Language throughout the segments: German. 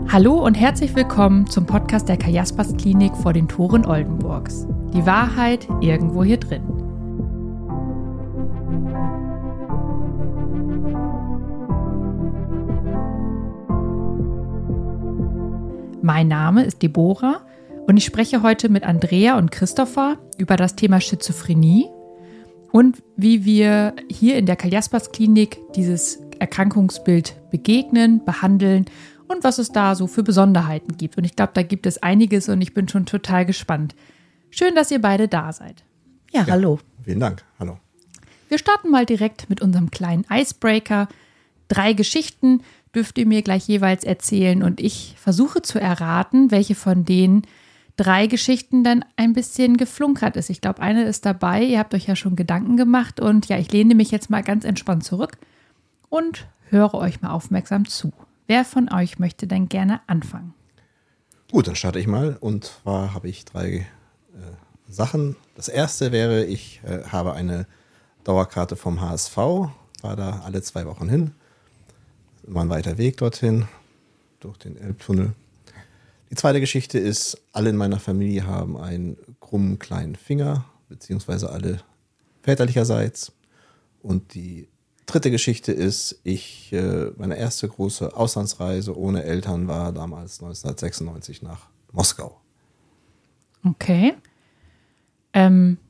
Hallo und herzlich willkommen zum Podcast der Kaj-Jaspers-Klinik vor den Toren Oldenburgs. Die Wahrheit irgendwo hier drin. Mein Name ist Deborah und ich spreche heute mit Andrea und Christopher über das Thema Schizophrenie und wie wir hier in der Kaj-Jaspers-Klinik dieses Erkrankungsbild begegnen, behandeln und was es da so für Besonderheiten gibt. Und ich glaube, da gibt es einiges und ich bin schon total gespannt. Schön, dass ihr beide da seid. Ja, hallo. Vielen Dank. Hallo. Wir starten mal direkt mit unserem kleinen Icebreaker. 3 Geschichten dürft ihr mir gleich jeweils erzählen und ich versuche zu erraten, welche von den 3 Geschichten dann ein bisschen geflunkert ist. Ich glaube, eine ist dabei. Ihr habt euch ja schon Gedanken gemacht und ja, ich lehne mich jetzt mal ganz entspannt zurück und höre euch mal aufmerksam zu. Wer von euch möchte denn gerne anfangen? Gut, dann starte ich mal. Und zwar habe ich 3 Sachen. Das erste wäre, ich habe eine Dauerkarte vom HSV, war da alle 2 Wochen hin. Immer ein weiter Weg dorthin, durch den Elbtunnel. Die zweite Geschichte ist, alle in meiner Familie haben einen krummen kleinen Finger, beziehungsweise alle väterlicherseits. Und die dritte Geschichte ist, meine erste große Auslandsreise ohne Eltern war damals 1996 nach Moskau. Okay. Dann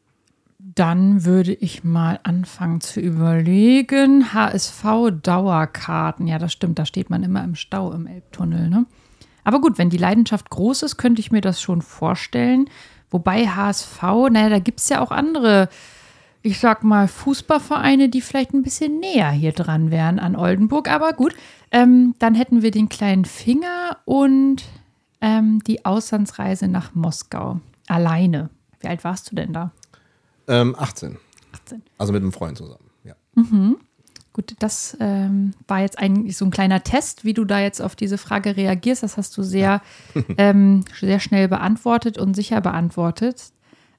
würde ich mal anfangen zu überlegen. HSV-Dauerkarten. Ja, das stimmt, da steht man immer im Stau im Elbtunnel, ne? Aber gut, wenn die Leidenschaft groß ist, könnte ich mir das schon vorstellen. Wobei HSV, naja, da gibt es ja auch andere, ich sag mal, Fußballvereine, die vielleicht ein bisschen näher hier dran wären an Oldenburg. Aber gut, dann hätten wir den kleinen Finger und die Auslandsreise nach Moskau. Alleine. Wie alt warst du denn da? 18. 18. Also mit einem Freund zusammen, ja. Mhm. Gut, das war jetzt eigentlich so ein kleiner Test, wie du da jetzt auf diese Frage reagierst. Das hast du sehr, sehr schnell beantwortet und sicher beantwortet.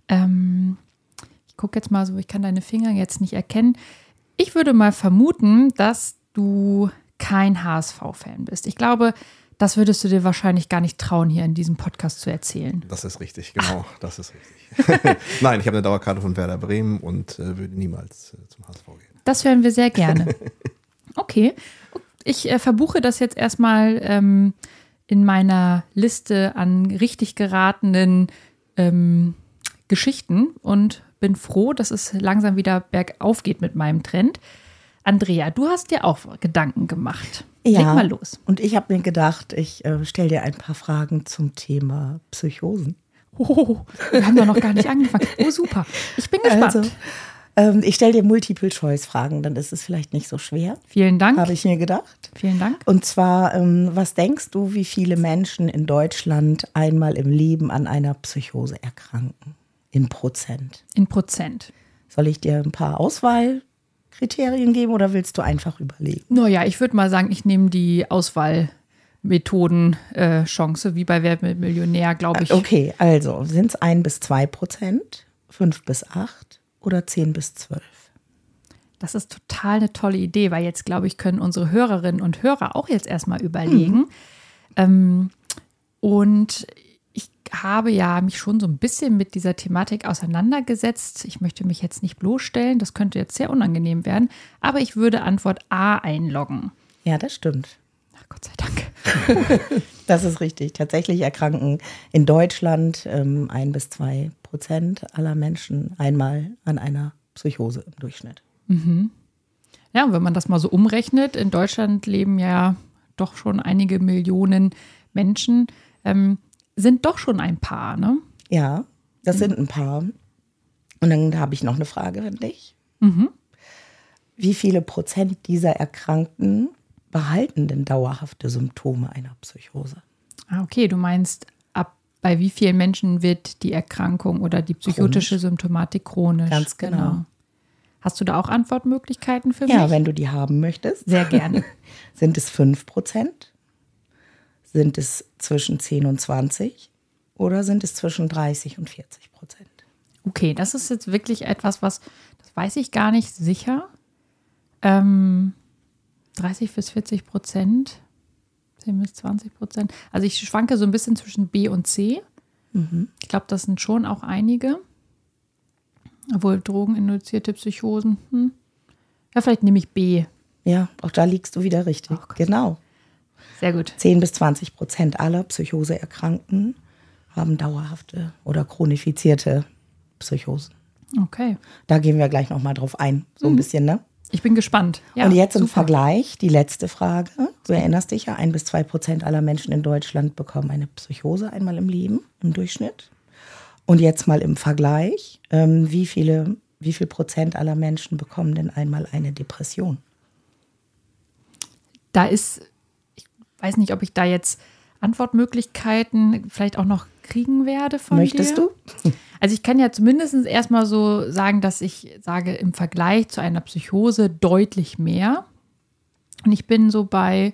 Ich gucke jetzt mal so, ich kann deine Finger jetzt nicht erkennen. Ich würde mal vermuten, dass du kein HSV-Fan bist. Ich glaube, das würdest du dir wahrscheinlich gar nicht trauen, hier in diesem Podcast zu erzählen. Das ist richtig, genau, das ist richtig. Nein, ich habe eine Dauerkarte von Werder Bremen und würde niemals zum HSV gehen. Das hören wir sehr gerne. Okay, ich verbuche das jetzt erstmal in meiner Liste an richtig geratenen Geschichten und bin froh, dass es langsam wieder bergauf geht mit meinem Trend. Andrea, du hast dir auch Gedanken gemacht. Ja, leg mal los. Und ich habe mir gedacht, ich stelle dir ein paar Fragen zum Thema Psychosen. Oh, wir haben doch noch gar nicht angefangen. Oh, super. Ich bin gespannt. Also, ich stelle dir Multiple-Choice-Fragen, dann ist es vielleicht nicht so schwer. Vielen Dank. Habe ich mir gedacht. Vielen Dank. Und zwar, was denkst du, wie viele Menschen in Deutschland einmal im Leben an einer Psychose erkranken? In Prozent. In Prozent. Soll ich dir ein paar Auswahlkriterien geben oder willst du einfach überlegen? Naja, ich würde mal sagen, ich nehme die Auswahlmethoden-Chance, wie bei Wer wird Millionär, glaube ich. Okay, also sind es 1-2%, 5-8 oder 10-12? Das ist total eine tolle Idee, weil jetzt, glaube ich, können unsere Hörerinnen und Hörer auch jetzt erstmal überlegen. Und ich habe ja mich schon so ein bisschen mit dieser Thematik auseinandergesetzt. Ich möchte mich jetzt nicht bloßstellen, das könnte jetzt sehr unangenehm werden, aber ich würde Antwort A einloggen. Ja, das stimmt. Ach, Gott sei Dank. Das ist richtig. Tatsächlich erkranken in Deutschland 1-2% aller Menschen einmal an einer Psychose im Durchschnitt. Mhm. Ja, und wenn man das mal so umrechnet, in Deutschland leben ja doch schon einige Millionen Menschen, sind doch schon ein paar, ne? Ja, das sind ein paar. Und dann habe ich noch eine Frage an dich. Mhm. Wie viele Prozent dieser Erkrankten behalten denn dauerhafte Symptome einer Psychose? Ah, okay, du meinst, bei wie vielen Menschen wird die Erkrankung oder die psychotische Symptomatik chronisch? Ganz genau. Hast du da auch Antwortmöglichkeiten für mich? Ja, wenn du die haben möchtest. Sehr gerne. Sind es 5%? Sind es zwischen 10 und 20? Oder sind es zwischen 30 und 40%? Okay, das ist jetzt wirklich etwas, das weiß ich gar nicht sicher. 30 bis 40%. 10-20%. Also ich schwanke so ein bisschen zwischen B und C. Ich glaube, das sind schon auch einige. Obwohl drogeninduzierte Psychosen. Ja, vielleicht nehme ich B. Ja, auch da liegst du wieder richtig. Oh Gott. Genau. Sehr gut. 10-20% aller Psychoseerkrankten haben dauerhafte oder chronifizierte Psychosen. Okay. Da gehen wir gleich nochmal drauf ein, so ein bisschen, ne? Ich bin gespannt. Ja, und jetzt im super. Vergleich, die letzte Frage. Du erinnerst dich ja, 1-2% aller Menschen in Deutschland bekommen eine Psychose einmal im Leben, im Durchschnitt. Und jetzt mal im Vergleich, wie viel Prozent aller Menschen bekommen denn einmal eine Depression? Ich weiß nicht, ob ich da jetzt Antwortmöglichkeiten vielleicht auch noch kriegen werde von Möchtest dir. du? Also ich kann ja zumindest erstmal so sagen, dass ich sage, im Vergleich zu einer Psychose deutlich mehr. Und ich bin so bei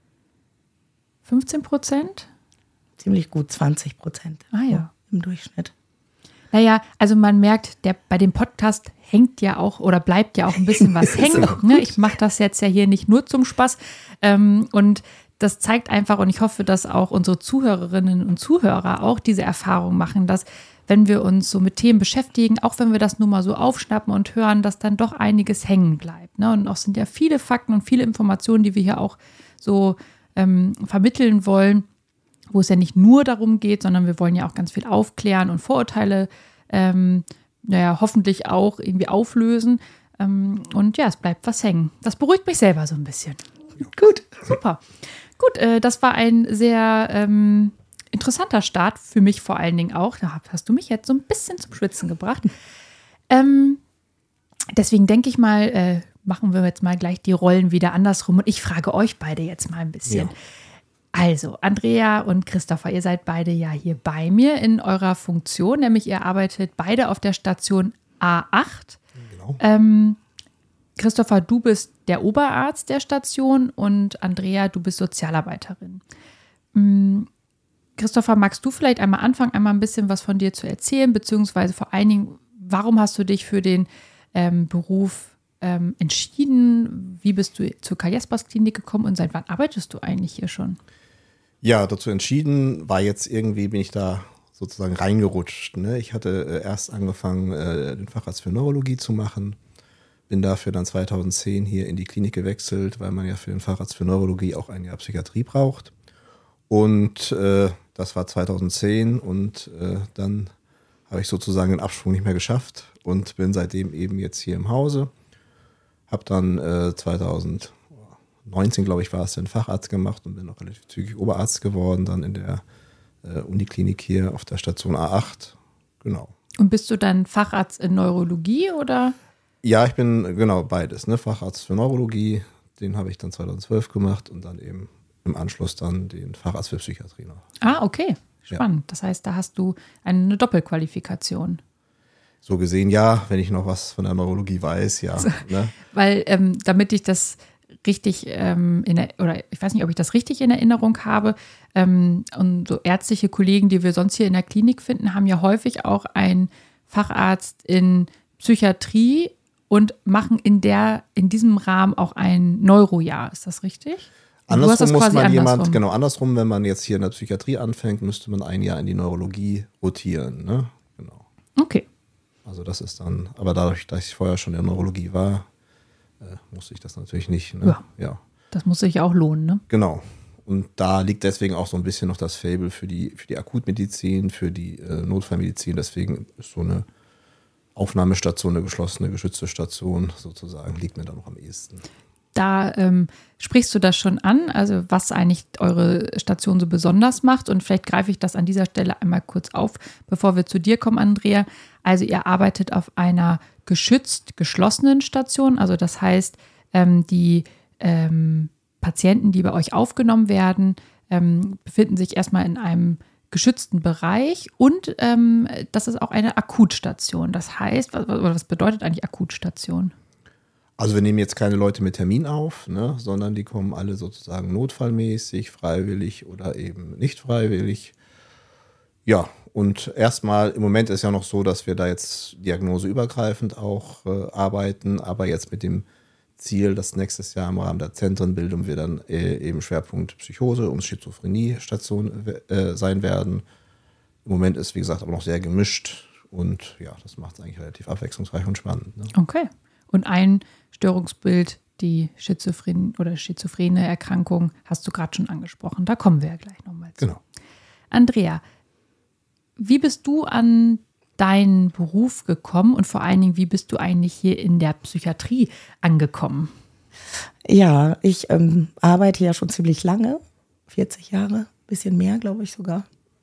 15%. Ziemlich gut 20% Ah ja. im Durchschnitt. Naja, also man merkt, bei dem Podcast hängt ja auch oder bleibt ja auch ein bisschen was hängen. Ne? Ich mache das jetzt ja hier nicht nur zum Spaß. Und das zeigt einfach, und ich hoffe, dass auch unsere Zuhörerinnen und Zuhörer auch diese Erfahrung machen, dass wenn wir uns so mit Themen beschäftigen, auch wenn wir das nur mal so aufschnappen und hören, dass dann doch einiges hängen bleibt. Ne? Und auch sind ja viele Fakten und viele Informationen, die wir hier auch so vermitteln wollen, wo es ja nicht nur darum geht, sondern wir wollen ja auch ganz viel aufklären und Vorurteile hoffentlich auch irgendwie auflösen. Und ja, es bleibt was hängen. Das beruhigt mich selber so ein bisschen. Gut. Super. Gut, das war ein sehr interessanter Start, für mich vor allen Dingen auch. Da hast du mich jetzt so ein bisschen zum Schwitzen gebracht. Deswegen denke ich mal, machen wir jetzt mal gleich die Rollen wieder andersrum. Und ich frage euch beide jetzt mal ein bisschen. Ja. Also, Andrea und Christopher, ihr seid beide ja hier bei mir in eurer Funktion, nämlich ihr arbeitet beide auf der Station A8. Genau. Christopher, du bist der Oberarzt der Station und Andrea, du bist Sozialarbeiterin. Christopher, magst du vielleicht einmal anfangen, einmal ein bisschen was von dir zu erzählen, beziehungsweise vor allen Dingen, warum hast du dich für den Beruf entschieden? Wie bist du zur Karl-Jaspers-Klinik gekommen und seit wann arbeitest du eigentlich hier schon? Ja, dazu entschieden war jetzt irgendwie, bin ich da sozusagen reingerutscht. Ne? Ich hatte erst angefangen, den Facharzt für Neurologie zu machen. Bin dafür dann 2010 hier in die Klinik gewechselt, weil man ja für den Facharzt für Neurologie auch ein Jahr Psychiatrie braucht. Und das war 2010 und dann habe ich sozusagen den Absprung nicht mehr geschafft und bin seitdem eben jetzt hier im Hause. Habe dann 2019, glaube ich, war es, den Facharzt gemacht und bin auch relativ zügig Oberarzt geworden, dann in der Uniklinik hier auf der Station A8. Genau. Und bist du dann Facharzt in Neurologie oder? Ja, ich bin genau beides, ne? Facharzt für Neurologie, den habe ich dann 2012 gemacht und dann eben im Anschluss dann den Facharzt für Psychiatrie noch. Ah, okay. Spannend. Das heißt, da hast du eine Doppelqualifikation. So gesehen, ja, wenn ich noch was von der Neurologie weiß, ja. Ne? Weil, damit ich das richtig oder ich weiß nicht, ob ich das richtig in Erinnerung habe, und so ärztliche Kollegen, die wir sonst hier in der Klinik finden, haben ja häufig auch einen Facharzt in Psychiatrie und machen in diesem Rahmen auch ein Neurojahr. Ist das richtig? Andersrum muss man andersrum, wenn man jetzt hier in der Psychiatrie anfängt, müsste man ein Jahr in die Neurologie rotieren. Ne? Genau. Okay. Also das ist dann, aber dadurch, dass ich vorher schon in der Neurologie war, musste ich das natürlich nicht. Ne? Ja. Das muss sich auch lohnen, ne? Genau. Und da liegt deswegen auch so ein bisschen noch das Faible für die Akutmedizin, für die Notfallmedizin. Deswegen ist so eine Aufnahmestation, eine geschlossene, geschützte Station sozusagen, liegt mir da noch am ehesten. Da sprichst du das schon an, also was eigentlich eure Station so besonders macht. Und vielleicht greife ich das an dieser Stelle einmal kurz auf, bevor wir zu dir kommen, Andrea. Also ihr arbeitet auf einer geschlossenen Station. Also das heißt, die Patienten, die bei euch aufgenommen werden, befinden sich erstmal in einem geschützten Bereich und das ist auch eine Akutstation. Das heißt, was bedeutet eigentlich Akutstation? Also wir nehmen jetzt keine Leute mit Termin auf, ne, sondern die kommen alle sozusagen notfallmäßig, freiwillig oder eben nicht freiwillig. Ja, und erstmal, im Moment ist ja noch so, dass wir da jetzt diagnoseübergreifend auch arbeiten, aber jetzt mit dem Ziel, dass nächstes Jahr im Rahmen der Zentrenbildung wir dann eben Schwerpunkt Psychose und Schizophrenie-Station sein werden. Im Moment ist, wie gesagt, aber noch sehr gemischt und ja, das macht es eigentlich relativ abwechslungsreich und spannend. Ne? Okay. Und ein Störungsbild, die schizophrene Erkrankung, hast du gerade schon angesprochen. Da kommen wir ja gleich nochmal zu. Genau. Andrea, wie bist du an deinen Beruf gekommen und vor allen Dingen, wie bist du eigentlich hier in der Psychiatrie angekommen? Ja, ich arbeite ja schon ziemlich lange, 40 Jahre, bisschen mehr, glaube ich sogar.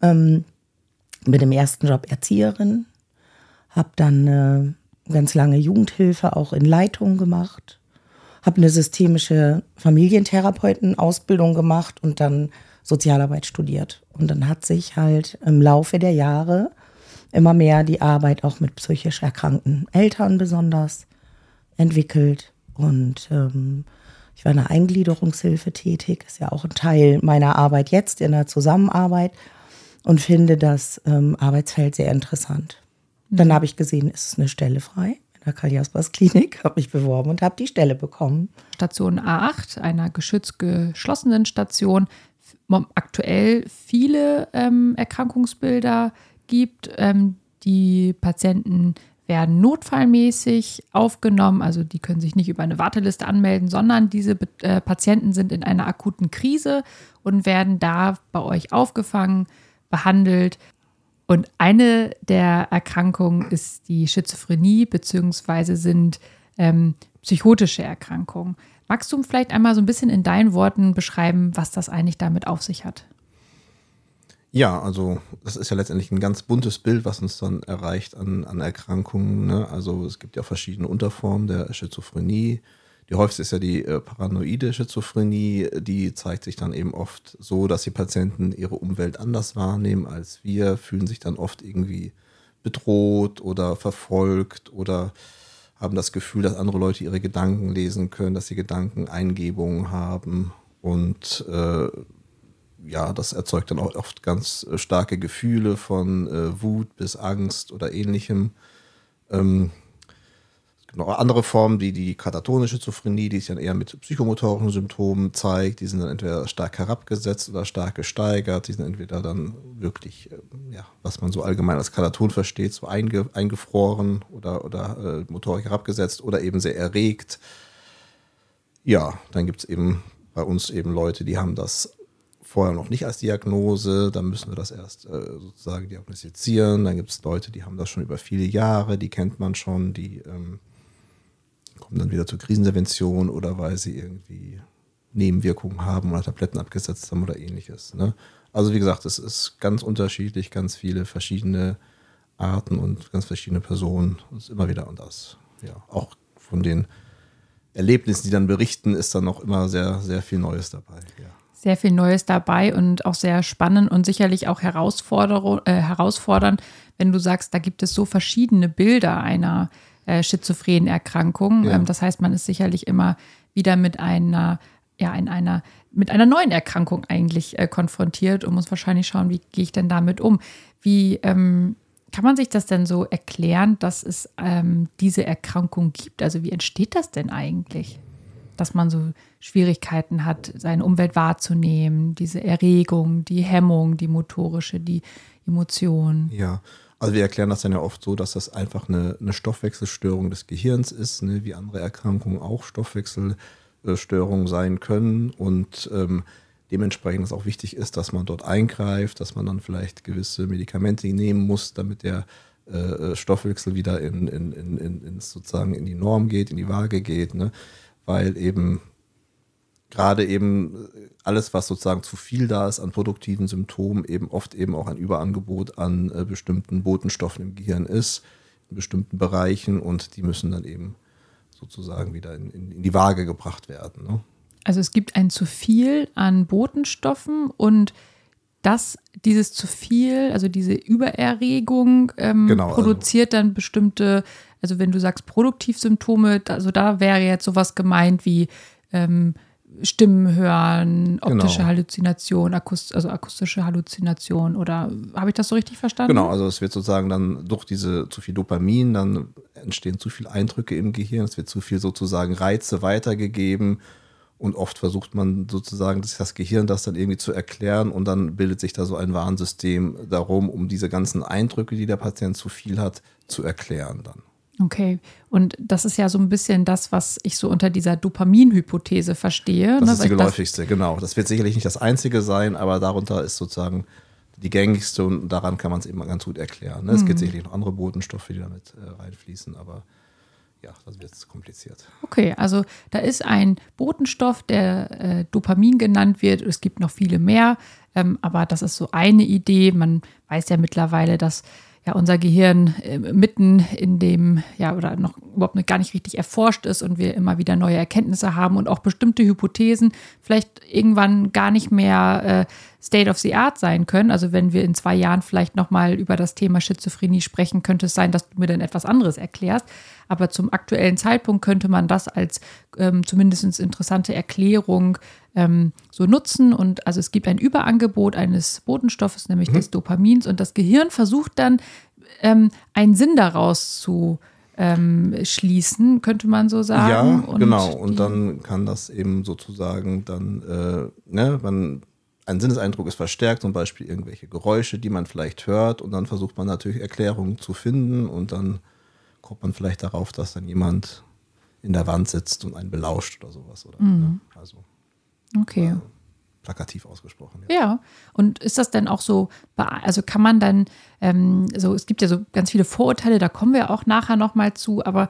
Mit dem ersten Job Erzieherin, habe dann ganz lange Jugendhilfe auch in Leitung gemacht, habe eine systemische Familientherapeutenausbildung gemacht und dann Sozialarbeit studiert. Und dann hat sich halt im Laufe der Jahre immer mehr die Arbeit auch mit psychisch erkrankten Eltern besonders entwickelt. Und ich war in der Eingliederungshilfe tätig, ist ja auch ein Teil meiner Arbeit jetzt in der Zusammenarbeit und finde das Arbeitsfeld sehr interessant. Dann habe ich gesehen, es ist eine Stelle frei in der Karl-Jaspers-Klinik, habe mich beworben und habe die Stelle bekommen. Station A8, einer geschützt geschlossenen Station, aktuell viele Erkrankungsbilder gibt. Die Patienten werden notfallmäßig aufgenommen, also die können sich nicht über eine Warteliste anmelden, sondern diese Patienten sind in einer akuten Krise und werden da bei euch aufgefangen, behandelt. Und eine der Erkrankungen ist die Schizophrenie beziehungsweise sind psychotische Erkrankungen. Magst du vielleicht einmal so ein bisschen in deinen Worten beschreiben, was das eigentlich damit auf sich hat? Ja, also das ist ja letztendlich ein ganz buntes Bild, was uns dann erreicht an Erkrankungen. Ne? Also es gibt ja verschiedene Unterformen der Schizophrenie. Die häufigste ist ja die paranoide Schizophrenie. Die zeigt sich dann eben oft so, dass die Patienten ihre Umwelt anders wahrnehmen als wir, fühlen sich dann oft irgendwie bedroht oder verfolgt oder haben das Gefühl, dass andere Leute ihre Gedanken lesen können, dass sie Gedankeneingebungen haben und ja, das erzeugt dann auch oft ganz starke Gefühle von Wut bis Angst oder ähnlichem. Noch andere Formen, wie die katatonische Schizophrenie, die sich dann eher mit psychomotorischen Symptomen zeigt. Die sind dann entweder stark herabgesetzt oder stark gesteigert. Die sind entweder dann wirklich, ja, was man so allgemein als Kataton versteht, so eingefroren oder motorisch herabgesetzt oder eben sehr erregt. Ja, dann gibt es eben bei uns eben Leute, die haben das vorher noch nicht als Diagnose, dann müssen wir das erst sozusagen diagnostizieren. Dann gibt es Leute, die haben das schon über viele Jahre, die kennt man schon, die kommen dann wieder zur Krisenintervention oder weil sie irgendwie Nebenwirkungen haben oder Tabletten abgesetzt haben oder ähnliches. Ne? Also wie gesagt, es ist ganz unterschiedlich, ganz viele verschiedene Arten und ganz verschiedene Personen. Es ist immer wieder anders. Ja, auch von den Erlebnissen, die dann berichten, ist dann noch immer sehr, sehr viel Neues dabei. Ja. Sehr viel Neues dabei und auch sehr spannend und sicherlich auch herausfordernd, wenn du sagst, da gibt es so verschiedene Bilder einer schizophrenen Erkrankung. Ja. Das heißt, man ist sicherlich immer wieder mit einer neuen Erkrankung eigentlich konfrontiert und muss wahrscheinlich schauen, wie gehe ich denn damit um? Wie kann man sich das denn so erklären, dass es diese Erkrankung gibt? Also wie entsteht das denn eigentlich? Dass man so Schwierigkeiten hat, seine Umwelt wahrzunehmen, diese Erregung, die Hemmung, die motorische, die Emotion. Ja, also wir erklären das dann ja oft so, dass das einfach eine Stoffwechselstörung des Gehirns ist, ne, wie andere Erkrankungen auch Stoffwechselstörungen sein können und dementsprechend es auch wichtig ist, dass man dort eingreift, dass man dann vielleicht gewisse Medikamente nehmen muss, damit der Stoffwechsel wieder sozusagen in die Norm geht, in die Waage geht, ne? Weil eben gerade eben alles, was sozusagen zu viel da ist an produktiven Symptomen, eben oft eben auch ein Überangebot an bestimmten Botenstoffen im Gehirn ist, in bestimmten Bereichen und die müssen dann eben sozusagen wieder in die Waage gebracht werden. Ne? Also es gibt ein zu viel an Botenstoffen und dieses zu viel, also diese Übererregung produziert dann bestimmte, also wenn du sagst Produktivsymptome, also da wäre jetzt sowas gemeint wie Stimmen hören, optische Genau. Halluzination, akustische Halluzination, oder habe ich das so richtig verstanden? Genau, also es wird sozusagen dann durch diese zu viel Dopamin, dann entstehen zu viele Eindrücke im Gehirn, es wird zu viel sozusagen Reize weitergegeben und oft versucht man sozusagen das Gehirn das dann irgendwie zu erklären und dann bildet sich da so ein Warnsystem darum, um diese ganzen Eindrücke, die der Patient zu viel hat, zu erklären dann. Okay, und das ist ja so ein bisschen das, was ich so unter dieser Dopamin-Hypothese verstehe. Das ne? ist die geläufigste, genau. Das wird sicherlich nicht das einzige sein, aber darunter ist sozusagen die gängigste und daran kann man es eben ganz gut erklären. Ne? Es gibt sicherlich noch andere Botenstoffe, die damit reinfließen, aber ja, das wird jetzt kompliziert. Okay, also da ist ein Botenstoff, der Dopamin genannt wird. Es gibt noch viele mehr, aber das ist so eine Idee. Man weiß ja mittlerweile, dass ja unser Gehirn mitten in dem, ja, oder noch überhaupt gar nicht richtig erforscht ist und wir immer wieder neue Erkenntnisse haben und auch bestimmte Hypothesen vielleicht irgendwann gar nicht mehr State of the Art sein können. Also wenn wir in 2 Jahren vielleicht nochmal über das Thema Schizophrenie sprechen, könnte es sein, dass du mir dann etwas anderes erklärst. Aber zum aktuellen Zeitpunkt könnte man das als zumindest interessante Erklärung so nutzen. Und also es gibt ein Überangebot eines Botenstoffes, nämlich des Dopamins. Und das Gehirn versucht dann, einen Sinn daraus zu schließen, könnte man so sagen. Ja, genau. Und dann kann das eben sozusagen dann, ein Sinneseindruck ist verstärkt, zum Beispiel irgendwelche Geräusche, die man vielleicht hört. Und dann versucht man natürlich Erklärungen zu finden und dann kommt man vielleicht darauf, dass dann jemand in der Wand sitzt und einen belauscht oder sowas. Oder, ne? Also Okay. plakativ ausgesprochen. Ja, und ist das denn auch so, also kann man dann, es gibt ja so ganz viele Vorurteile, da kommen wir auch nachher nochmal zu, aber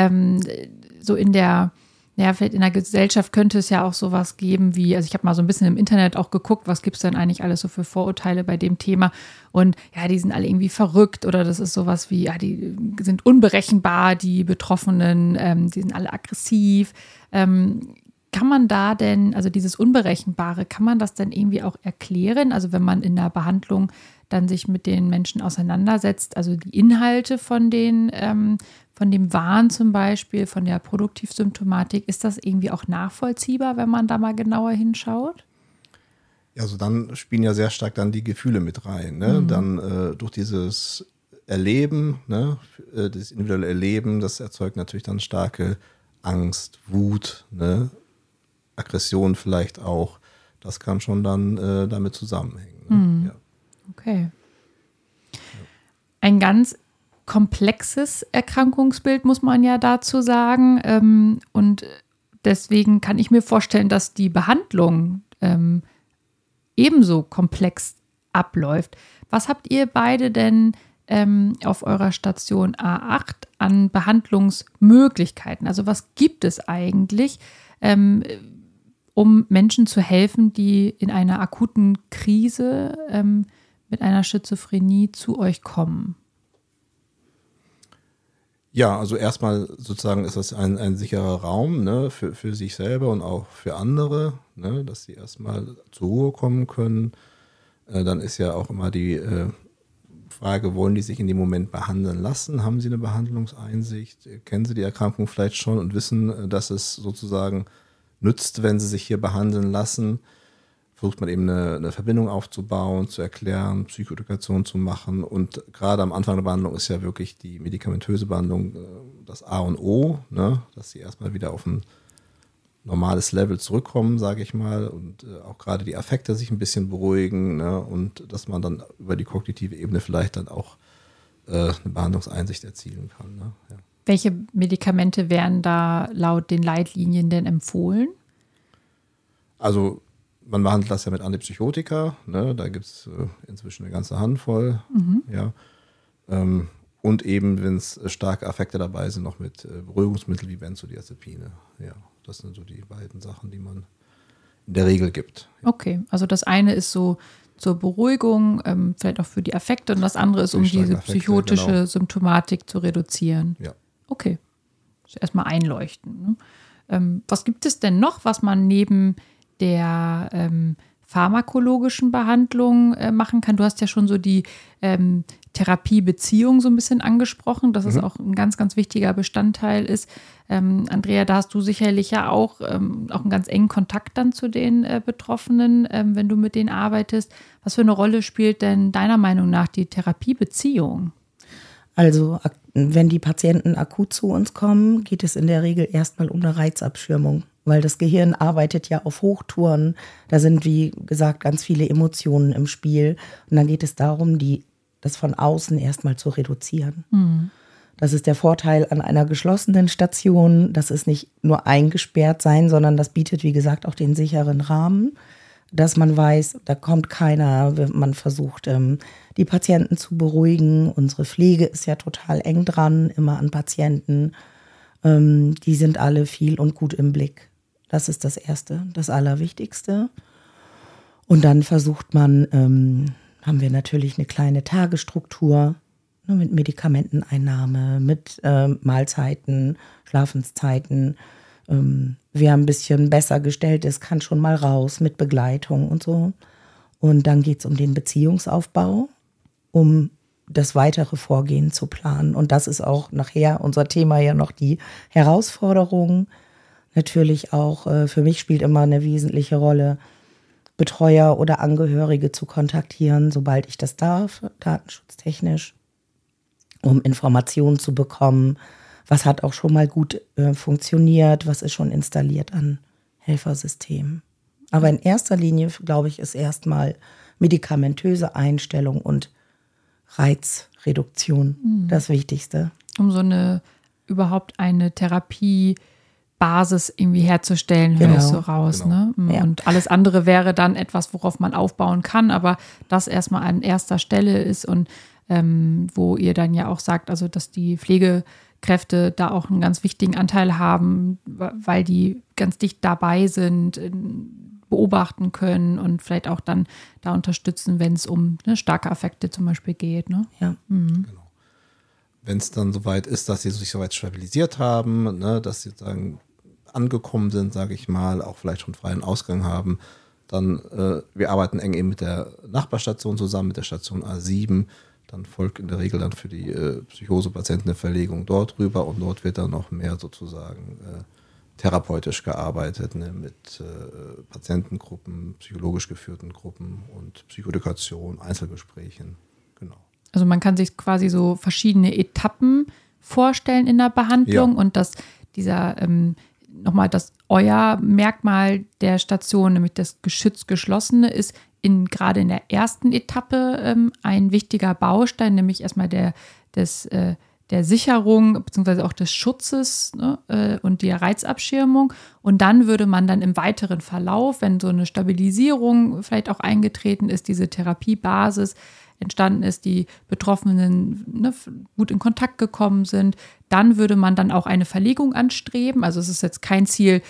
so vielleicht in der Gesellschaft könnte es ja auch sowas geben wie, also ich habe mal so ein bisschen im Internet auch geguckt, was gibt es denn eigentlich alles so für Vorurteile bei dem Thema und ja, die sind alle irgendwie verrückt oder das ist sowas wie, ja, die sind unberechenbar, die Betroffenen, die sind alle aggressiv. Kann man da denn, also dieses Unberechenbare, kann man das denn irgendwie auch erklären? Also wenn man in der Behandlung dann sich mit den Menschen auseinandersetzt, also die Inhalte von dem Wahn zum Beispiel, von der Produktivsymptomatik, ist das irgendwie auch nachvollziehbar, wenn man da mal genauer hinschaut? Ja, also dann spielen ja sehr stark dann die Gefühle mit rein. Ne? Dann durch dieses Erleben, ne? Das individuelle Erleben, das erzeugt natürlich dann starke Angst, Wut, ne? Aggression vielleicht auch. Das kann schon dann damit zusammenhängen. Ne? Ja. Okay. Ein ganz komplexes Erkrankungsbild, muss man ja dazu sagen. Und deswegen kann ich mir vorstellen, dass die Behandlung ebenso komplex abläuft. Was habt ihr beide denn auf eurer Station A8 an Behandlungsmöglichkeiten? Also was gibt es eigentlich, um Menschen zu helfen, die in einer akuten Krise mit einer Schizophrenie zu euch kommen? Ja, also erstmal sozusagen ist das ein sicherer Raum, ne, für sich selber und auch für andere, ne, dass sie erstmal zur Ruhe kommen können. Dann ist ja auch immer die Frage, wollen die sich in dem Moment behandeln lassen? Haben sie eine Behandlungseinsicht? Kennen sie die Erkrankung vielleicht schon und wissen, dass es sozusagen nützt, wenn sie sich hier behandeln lassen? Versucht man eben eine Verbindung aufzubauen, zu erklären, Psychoedukation zu machen. Und gerade am Anfang der Behandlung ist ja wirklich die medikamentöse Behandlung das A und O, ne? Dass sie erstmal wieder auf ein normales Level zurückkommen, sage ich mal. Und auch gerade die Affekte sich ein bisschen beruhigen, ne? Und dass man dann über die kognitive Ebene vielleicht dann auch eine Behandlungseinsicht erzielen kann. Ne? Ja. Welche Medikamente werden da laut den Leitlinien denn empfohlen? Also man behandelt das ja mit Antipsychotika, ne? Da gibt es inzwischen eine ganze Handvoll. Ja. Und eben, wenn es starke Affekte dabei sind, noch mit Beruhigungsmittel wie Benzodiazepine. Ja, das sind so die beiden Sachen, die man in der Regel gibt. Okay, also das eine ist so zur Beruhigung, vielleicht auch für die Affekte und das andere ist, um diese psychotische Symptomatik zu reduzieren. Ja. Okay, erstmal einleuchten. Ne? Was gibt es denn noch, was man neben der pharmakologischen Behandlungen machen kann. Du hast ja schon so die Therapiebeziehung so ein bisschen angesprochen, dass es auch ein ganz, ganz wichtiger Bestandteil ist. Andrea, da hast du sicherlich ja auch einen ganz engen Kontakt dann zu den Betroffenen, wenn du mit denen arbeitest. Was für eine Rolle spielt denn deiner Meinung nach die Therapiebeziehung? Also wenn die Patienten akut zu uns kommen, geht es in der Regel erstmal um eine Reizabschirmung, weil das Gehirn arbeitet ja auf Hochtouren. Da sind, wie gesagt, ganz viele Emotionen im Spiel. Und dann geht es darum, das von außen erstmal zu reduzieren. Das ist der Vorteil an einer geschlossenen Station. Das ist nicht nur eingesperrt sein, sondern das bietet, wie gesagt, auch den sicheren Rahmen, dass man weiß, da kommt keiner. Man versucht, die Patienten zu beruhigen. Unsere Pflege ist ja total eng dran, immer an Patienten. Die sind alle viel und gut im Blick. Das ist das Erste, das Allerwichtigste. Und dann versucht man, haben wir natürlich eine kleine Tagesstruktur, mit Medikamenteneinnahme, mit Mahlzeiten, Schlafenszeiten. Wer ein bisschen besser gestellt ist, kann schon mal raus mit Begleitung und so. Und dann geht es um den Beziehungsaufbau, um das weitere Vorgehen zu planen. Und das ist auch nachher unser Thema ja noch die Herausforderung. Natürlich auch, für mich spielt immer eine wesentliche Rolle, Betreuer oder Angehörige zu kontaktieren, sobald ich das darf, datenschutztechnisch, um Informationen zu bekommen. Was hat auch schon mal gut funktioniert? Was ist schon installiert an Helfersystemen? Aber in erster Linie, glaube ich, ist erstmal medikamentöse Einstellung und Reizreduktion das Wichtigste. Um so überhaupt eine Therapiebasis irgendwie herzustellen, höre ich so raus. Genau. Ne? Ja. Und alles andere wäre dann etwas, worauf man aufbauen kann, aber das erstmal an erster Stelle ist und wo ihr dann ja auch sagt, also dass die Pflegekräfte da auch einen ganz wichtigen Anteil haben, weil die ganz dicht dabei sind, beobachten können und vielleicht auch dann da unterstützen, wenn es um starke Affekte zum Beispiel geht. Ne? Ja. Genau. Wenn es dann soweit ist, dass sie sich soweit stabilisiert haben, ne, dass sie sagen, angekommen sind, sage ich mal, auch vielleicht schon freien Ausgang haben, dann wir arbeiten eng eben mit der Nachbarstation zusammen, mit der Station A7. Dann folgt in der Regel dann für die Psychosepatienten eine Verlegung dort rüber und dort wird dann noch mehr sozusagen therapeutisch gearbeitet, ne, mit Patientengruppen, psychologisch geführten Gruppen und Psychoedukation, Einzelgesprächen. Genau. Also man kann sich quasi so verschiedene Etappen vorstellen in der Behandlung und dass dass euer Merkmal der Station, nämlich das geschützgeschlossene, ist gerade in der ersten Etappe ein wichtiger Baustein, nämlich erstmal der Sicherung bzw. auch des Schutzes, ne, und der Reizabschirmung. Und dann würde man dann im weiteren Verlauf, wenn so eine Stabilisierung vielleicht auch eingetreten ist, diese Therapiebasis entstanden ist, die Betroffenen gut in Kontakt gekommen sind, dann würde man dann auch eine Verlegung anstreben. Also es ist jetzt kein Ziel,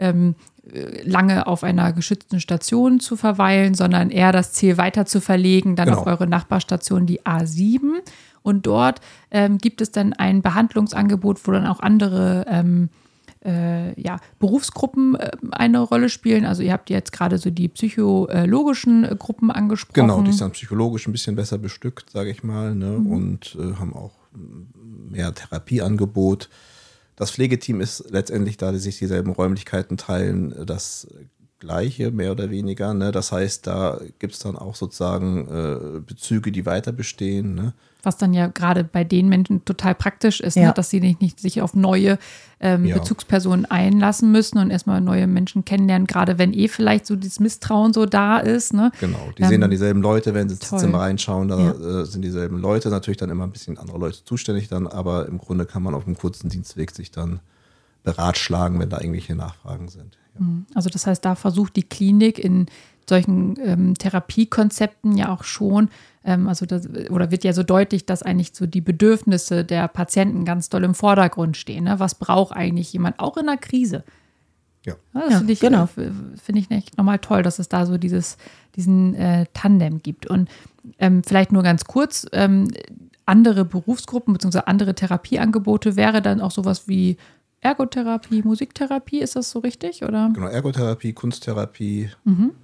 lange auf einer geschützten Station zu verweilen, sondern eher das Ziel weiter zu verlegen, dann auf eure Nachbarstation, die A7. Und dort gibt es dann ein Behandlungsangebot, wo dann auch andere Berufsgruppen eine Rolle spielen. Also ihr habt jetzt gerade so die psychologischen Gruppen angesprochen. Genau, die sind psychologisch ein bisschen besser bestückt, sage ich mal, ne, und haben auch mehr Therapieangebot. Das Pflegeteam ist letztendlich, da die sich dieselben Räumlichkeiten teilen, das Gleiche, mehr oder weniger. Ne? Das heißt, da gibt es dann auch sozusagen Bezüge, die weiter bestehen. Ne? Was dann ja gerade bei den Menschen total praktisch ist, ne? Dass sie nicht sich auf neue Bezugspersonen einlassen müssen und erstmal neue Menschen kennenlernen, gerade wenn vielleicht so dieses Misstrauen so da ist. Ne? Genau, die sehen dann dieselben Leute, wenn sie ins Zimmer reinschauen, da sind dieselben Leute, natürlich dann immer ein bisschen andere Leute zuständig dann, aber im Grunde kann man auf einem kurzen Dienstweg sich dann beratschlagen, wenn da irgendwelche Nachfragen sind. Ja. Also das heißt, da versucht die Klinik in solchen Therapiekonzepten ja auch schon, oder wird ja so deutlich, dass eigentlich so die Bedürfnisse der Patienten ganz doll im Vordergrund stehen. Ne? Was braucht eigentlich jemand, auch in einer Krise? Ja. Das finde ich echt nochmal toll, dass es da so diesen Tandem gibt. Und vielleicht nur ganz kurz, andere Berufsgruppen bzw. andere Therapieangebote wäre dann auch sowas wie Ergotherapie, Musiktherapie, ist das so richtig? Oder? Genau, Ergotherapie, Kunsttherapie,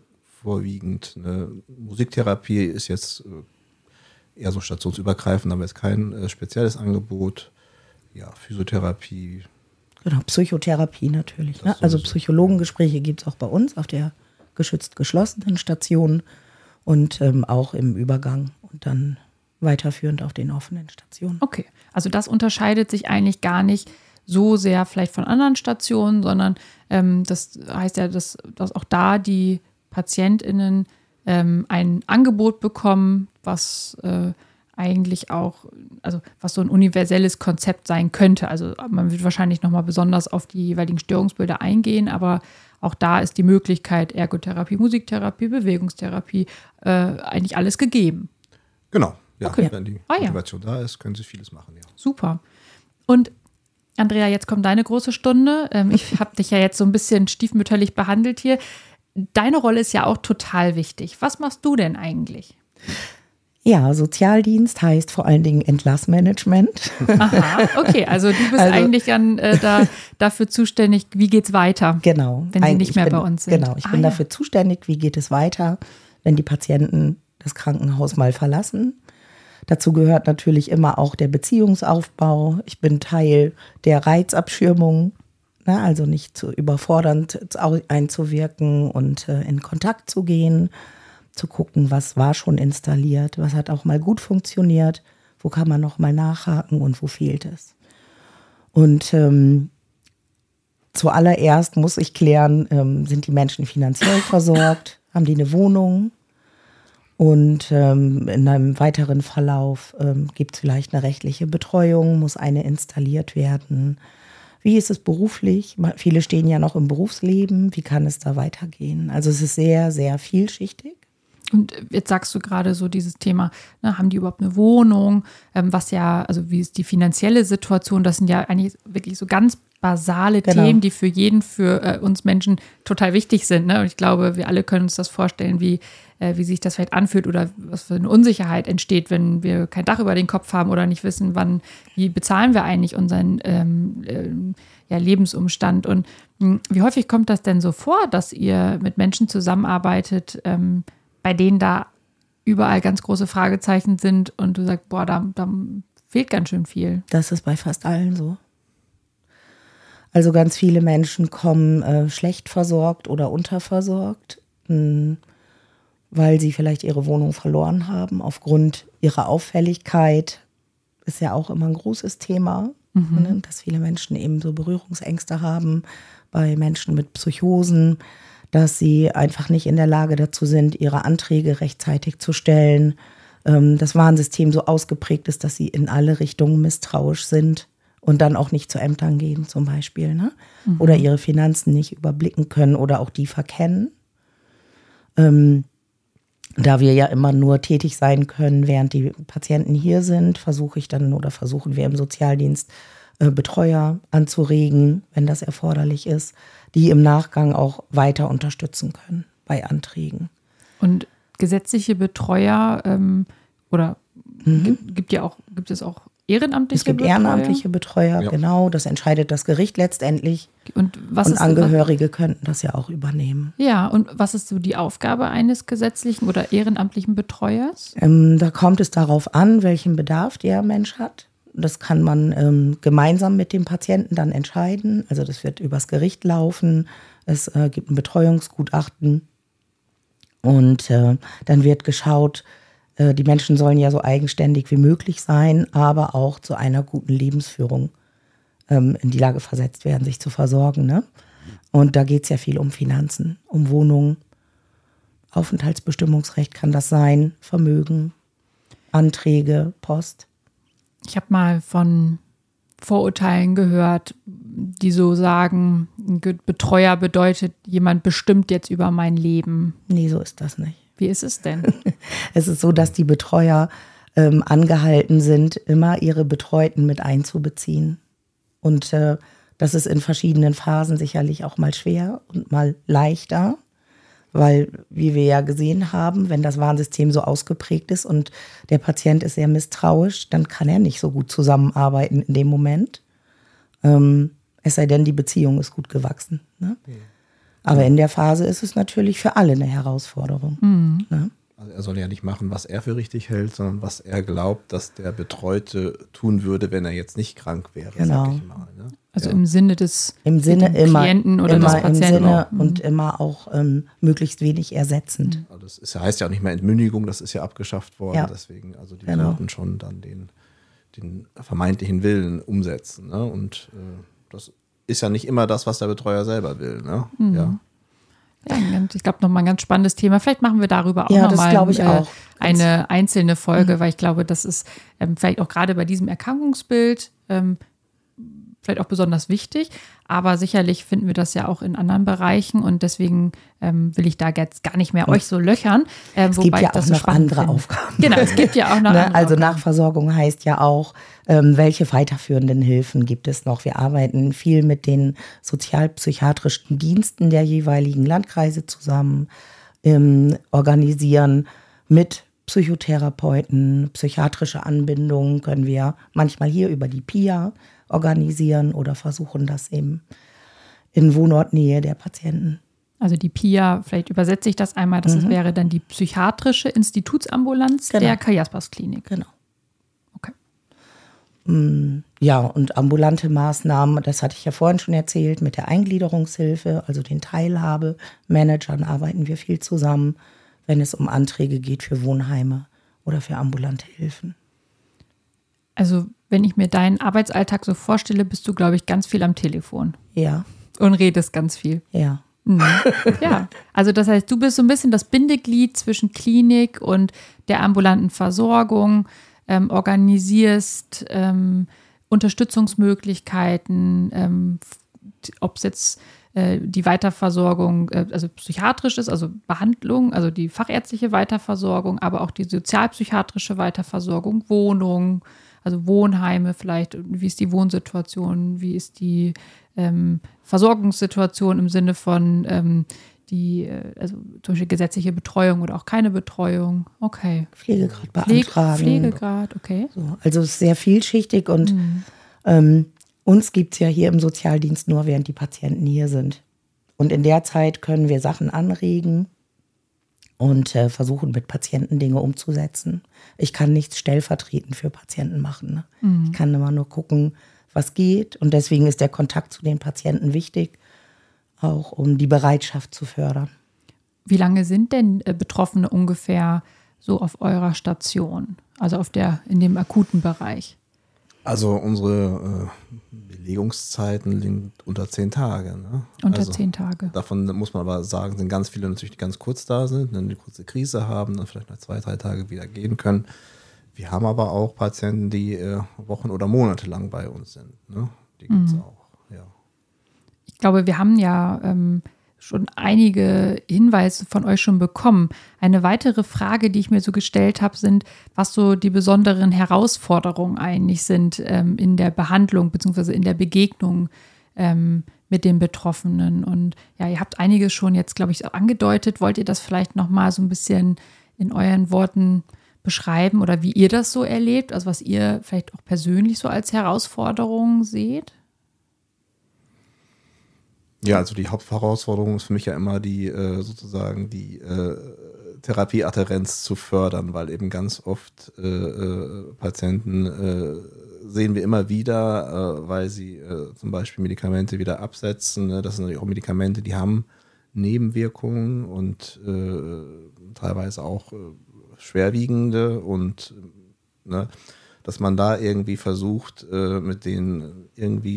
vorwiegend eine Musiktherapie, ist jetzt eher so stationsübergreifend, haben wir jetzt kein spezielles Angebot. Ja, Physiotherapie. Genau, Psychotherapie natürlich. Ne? Also Psychologengespräche gibt es auch bei uns auf der geschützt geschlossenen Station und auch im Übergang und dann weiterführend auf den offenen Stationen. Okay, also das unterscheidet sich eigentlich gar nicht so sehr vielleicht von anderen Stationen, sondern das heißt ja, dass auch da die PatientInnen ein Angebot bekommen, was eigentlich auch, also was so ein universelles Konzept sein könnte. Also man wird wahrscheinlich nochmal besonders auf die jeweiligen Störungsbilder eingehen, aber auch da ist die Möglichkeit Ergotherapie, Musiktherapie, Bewegungstherapie, eigentlich alles gegeben. Genau, ja. Okay. Wenn die Motivation da ist, können sie vieles machen, ja. Super. Und Andrea, jetzt kommt deine große Stunde. Ich habe dich ja jetzt so ein bisschen stiefmütterlich behandelt hier. Deine Rolle ist ja auch total wichtig. Was machst du denn eigentlich? Ja, Sozialdienst heißt vor allen Dingen Entlassmanagement. Aha, okay, also du bist eigentlich dann dafür zuständig, wie geht's weiter, genau, wenn sie nicht mehr bei uns sind. Genau, ich bin dafür zuständig, wie geht es weiter, wenn die Patienten das Krankenhaus mal verlassen. Dazu gehört natürlich immer auch der Beziehungsaufbau. Ich bin Teil der Reizabschirmung, ne, also nicht zu überfordernd einzuwirken und in Kontakt zu gehen. Zu gucken, was war schon installiert, was hat auch mal gut funktioniert, wo kann man noch mal nachhaken und wo fehlt es. Und zuallererst muss ich klären, sind die Menschen finanziell versorgt, haben die eine Wohnung und in einem weiteren Verlauf gibt es vielleicht eine rechtliche Betreuung, muss eine installiert werden. Wie ist es beruflich? Viele stehen ja noch im Berufsleben, wie kann es da weitergehen? Also es ist sehr, sehr vielschichtig. Und jetzt sagst du gerade so dieses Thema, ne, haben die überhaupt eine Wohnung? Was ja, also wie ist die finanzielle Situation? Das sind ja eigentlich wirklich so ganz basale Themen, die für jeden, für uns Menschen total wichtig sind. Ne? Und ich glaube, wir alle können uns das vorstellen, wie sich das vielleicht anfühlt oder was für eine Unsicherheit entsteht, wenn wir kein Dach über den Kopf haben oder nicht wissen, wie bezahlen wir eigentlich unseren Lebensumstand. Und wie häufig kommt das denn so vor, dass ihr mit Menschen zusammenarbeitet, bei denen da überall ganz große Fragezeichen sind und du sagst, boah, da fehlt ganz schön viel. Das ist bei fast allen so. Also ganz viele Menschen kommen schlecht versorgt oder unterversorgt, weil sie vielleicht ihre Wohnung verloren haben. Aufgrund ihrer Auffälligkeit ist ja auch immer ein großes Thema, ne, dass viele Menschen eben so Berührungsängste haben bei Menschen mit Psychosen, dass sie einfach nicht in der Lage dazu sind, ihre Anträge rechtzeitig zu stellen. Das Warnsystem so ausgeprägt ist, dass sie in alle Richtungen misstrauisch sind und dann auch nicht zu Ämtern gehen zum Beispiel, ne? Oder ihre Finanzen nicht überblicken können oder auch die verkennen. Da wir ja immer nur tätig sein können, während die Patienten hier sind, versuchen wir im Sozialdienst Betreuer anzuregen, wenn das erforderlich ist, die im Nachgang auch weiter unterstützen können bei Anträgen. Und gesetzliche Betreuer gibt es auch ehrenamtliche Betreuer? Es gibt ehrenamtliche Betreuer, genau. Das entscheidet das Gericht letztendlich. Und Angehörige könnten das ja auch übernehmen. Ja, und was ist so die Aufgabe eines gesetzlichen oder ehrenamtlichen Betreuers? Da kommt es darauf an, welchen Bedarf der Mensch hat. Das kann man gemeinsam mit dem Patienten dann entscheiden. Also das wird übers Gericht laufen. Es gibt ein Betreuungsgutachten. Und dann wird geschaut, die Menschen sollen ja so eigenständig wie möglich sein, aber auch zu einer guten Lebensführung in die Lage versetzt werden, sich zu versorgen. Ne? Und da geht es ja viel um Finanzen, um Wohnungen. Aufenthaltsbestimmungsrecht kann das sein, Vermögen, Anträge, Post. Ich habe mal von Vorurteilen gehört, die so sagen, ein Betreuer bedeutet, jemand bestimmt jetzt über mein Leben. Nee, so ist das nicht. Wie ist es denn? Es ist so, dass die Betreuer angehalten sind, immer ihre Betreuten mit einzubeziehen. Und das ist in verschiedenen Phasen sicherlich auch mal schwer und mal leichter. Weil, wie wir ja gesehen haben, wenn das Warnsystem so ausgeprägt ist und der Patient ist sehr misstrauisch, dann kann er nicht so gut zusammenarbeiten in dem Moment. Es sei denn, die Beziehung ist gut gewachsen. Ne? Aber in der Phase ist es natürlich für alle eine Herausforderung. Ne? Also er soll ja nicht machen, was er für richtig hält, sondern was er glaubt, dass der Betreute tun würde, wenn er jetzt nicht krank wäre, Genau. sag ich mal. Ne? Also im Sinne des Im Sinne immer, Klienten oder des immer im Patienten. Sinne und immer auch möglichst wenig ersetzend. Also das ist, heißt ja auch nicht mehr Entmündigung, das ist ja abgeschafft worden. Ja. Deswegen, also die Genau. sollten schon dann den vermeintlichen Willen umsetzen. Ne? Und das ist ja nicht immer das, was der Betreuer selber will. Ne? Ja. Ja, ich glaube, nochmal ein ganz spannendes Thema. Vielleicht machen wir darüber auch Ja, das nochmal glaube ich auch. eine einzelne Folge, weil ich glaube, das ist vielleicht auch gerade bei diesem Erkrankungsbild vielleicht auch besonders wichtig. Aber sicherlich finden wir das ja auch in anderen Bereichen und deswegen will ich da jetzt gar nicht mehr euch so löchern. Es gibt ja auch noch andere Aufgaben. Genau, es gibt ja auch noch andere Also Aufgaben. Nachversorgung heißt ja auch, welche weiterführenden Hilfen gibt es noch? Wir arbeiten viel mit den sozialpsychiatrischen Diensten der jeweiligen Landkreise zusammen, organisieren mit Psychotherapeuten, psychiatrische Anbindungen können wir manchmal hier über die PIA organisieren oder versuchen das eben in Wohnortnähe der Patienten. Also die PIA, vielleicht übersetze ich das einmal, das wäre dann die psychiatrische Institutsambulanz der Karl-Jaspers-Klinik. Genau. Okay. Ja, und ambulante Maßnahmen, das hatte ich ja vorhin schon erzählt, mit der Eingliederungshilfe, also den Teilhabemanagern arbeiten wir viel zusammen, wenn es um Anträge geht für Wohnheime oder für ambulante Hilfen. Also wenn ich mir deinen Arbeitsalltag so vorstelle, bist du, glaube ich, ganz viel am Telefon Ja, und redest ganz viel. ja. Ja, also das heißt, du bist so ein bisschen das Bindeglied zwischen Klinik und der ambulanten Versorgung, organisierst Unterstützungsmöglichkeiten, ob es jetzt die Weiterversorgung, also psychiatrisch ist, also Behandlung, also die fachärztliche Weiterversorgung, aber auch die sozialpsychiatrische Weiterversorgung, Wohnung, also Wohnheime vielleicht, wie ist die Wohnsituation, wie ist die Versorgungssituation im Sinne von also zum Beispiel gesetzliche Betreuung oder auch keine Betreuung. Okay. Pflegegrad beantragen. Pflegegrad, okay. So, also es ist sehr vielschichtig und uns gibt es ja hier im Sozialdienst nur, während die Patienten hier sind. Und in der Zeit können wir Sachen anregen und versuchen mit Patienten Dinge umzusetzen. Ich kann nichts stellvertretend für Patienten machen. Ne? Ich kann immer nur gucken, was geht. Und deswegen ist der Kontakt zu den Patienten wichtig, auch um die Bereitschaft zu fördern. Wie lange sind denn Betroffene ungefähr so auf eurer Station, also in dem akuten Bereich? Also unsere Belegungszeiten liegen unter 10 Tage. Ne? Unter 10 Tage. Davon muss man aber sagen, sind ganz viele natürlich, die ganz kurz da sind, dann eine kurze Krise haben, dann vielleicht nach 2-3 Tage wieder gehen können. Wir haben aber auch Patienten, die Wochen oder Monate lang bei uns sind. Ne? Die gibt es auch, ja. Ich glaube, wir haben ja schon einige Hinweise von euch schon bekommen. Eine weitere Frage, die ich mir so gestellt habe, sind, was so die besonderen Herausforderungen eigentlich sind in der Behandlung bzw. in der Begegnung mit den Betroffenen. Und ja, ihr habt einiges schon jetzt, glaube ich, angedeutet. Wollt ihr das vielleicht nochmal so ein bisschen in euren Worten beschreiben oder wie ihr das so erlebt? Also was ihr vielleicht auch persönlich so als Herausforderung seht? Ja, also die Hauptherausforderung ist für mich ja immer die Therapieadhärenz zu fördern, weil eben ganz oft Patienten sehen wir immer wieder, weil sie zum Beispiel Medikamente wieder absetzen. Ne? Das sind natürlich auch Medikamente, die haben Nebenwirkungen und teilweise auch schwerwiegende und ne, dass man da irgendwie versucht, mit denen irgendwie